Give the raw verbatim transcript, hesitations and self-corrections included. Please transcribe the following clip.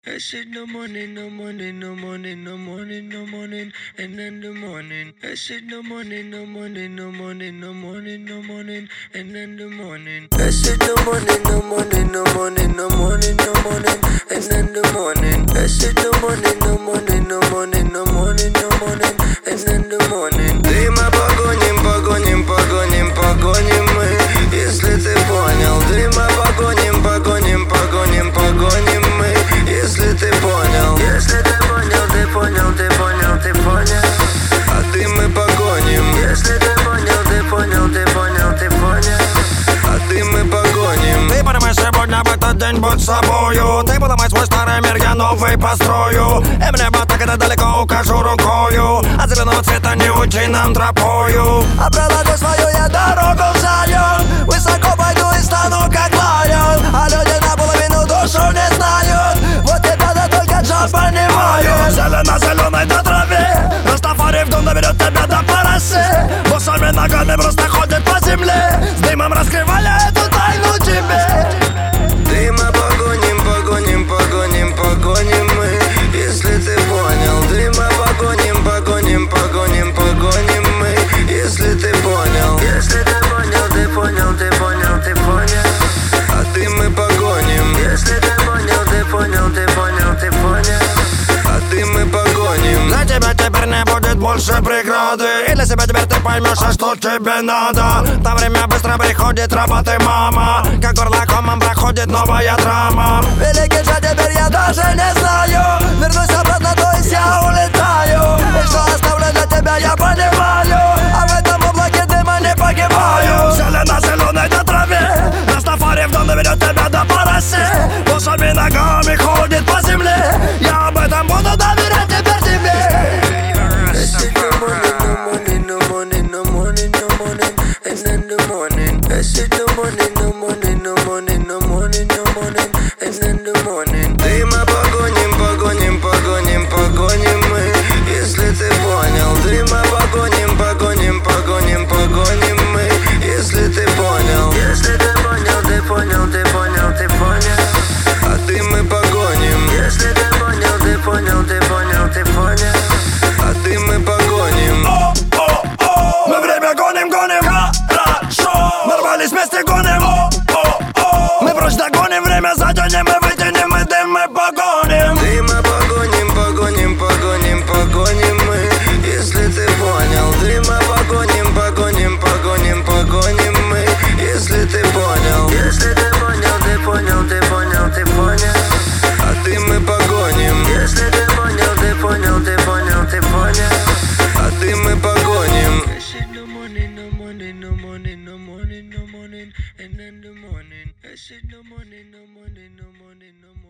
I said no morning, no morning, no morning, no morning, no morning, and then the morning. I said no morning, no morning, no morning, no morning, no morning, and then the morning. I said no morning, no morning, no morning, no morning, no morning, and then the morning. I said no morning, no morning, no morning, no morning, no morning, and then the morning. Дыма погоним, погоним, погоним, погоним мы, если ты понял. Дыма погоним, погоним, погоним, погоним мы, если ты понял. Если ты понял, ты понял, ты понял, ты понял. А ты мы погоним. Если ты понял, ты понял, ты понял, ты понял. А ты мы погоним. Ты подумай сегодня в этот день, будь собою. Ты подумай свой старый мир, я новый построю. И мне вот так это далеко укажу рукою. А зеленого цвета не учи нам тропою. А проложу свою я дорогу в Зайон. Высоко пойду и стану как лайон. А люди наполовину душу не знают. Вот тебя-то только джаз понимают. Зелено-зеленой до траве Растафари в дом доведет тебя до поросы. Босыми ногами просто ходит по земле. С дымом раскрывая эту тайну тебе. Дыма погоним, погоним, погоним, погоним мы, если ты понял. Дыма погоним, погоним, погоним, погоним мы, если ты понял. Если ты понял, ты понял, ты понял, ты понял. А ты мы погоним. Если ты понял, ты понял, ты понял, ты понял. А ты мы погоним. Для тебя теперь не будет больше преграды. И для себя теперь ты поймешь, а что тебе надо. То время быстро приходит, работы мама. Как горло комом проходит новая драма. Великий же теперь я даже не знаю. Вернусь обратно, то есть я улетаю. И что оставлю для тебя, я понимаю. А в этом облаке дыма не погибаю. Зелено-зеленой до траве Растафари в дом доведет тебя до поросы. Босыми ногами ходит по земле. Я об этом буду доверять теперь тебе. I said no morning, no morning, no morning, no morning, no morning, and then the morning. Дыма погоним, погоним, погоним, погоним мы, если ты понял. Дыма погоним, погоним, погоним, погоним мы, если ты понял. Если ты понял, ты понял, ты понял, ты понял. А ты мы погоним. Если ты понял, ты понял, ты понял, ты понял. А ты мы погоним. О-о-о, мы время гоним, гоним. Нарвались вместе, гоним. О-о-о, мы прочь догоним. Время затянем, мы вытянем, мы дым, мы погоним. Дыма погоним, погоним, погоним, погоним мы, если ты понял. Дыма погоним, погоним, погоним, погоним мы, если ты понял. Если ты понял, ты понял, ты понял, ты понял. А ты мы погоним. Если ты понял, ты понял, ты понял, ты понял. А ты мы погоним. And then the morning, I said no morning, no morning, no morning, no morning.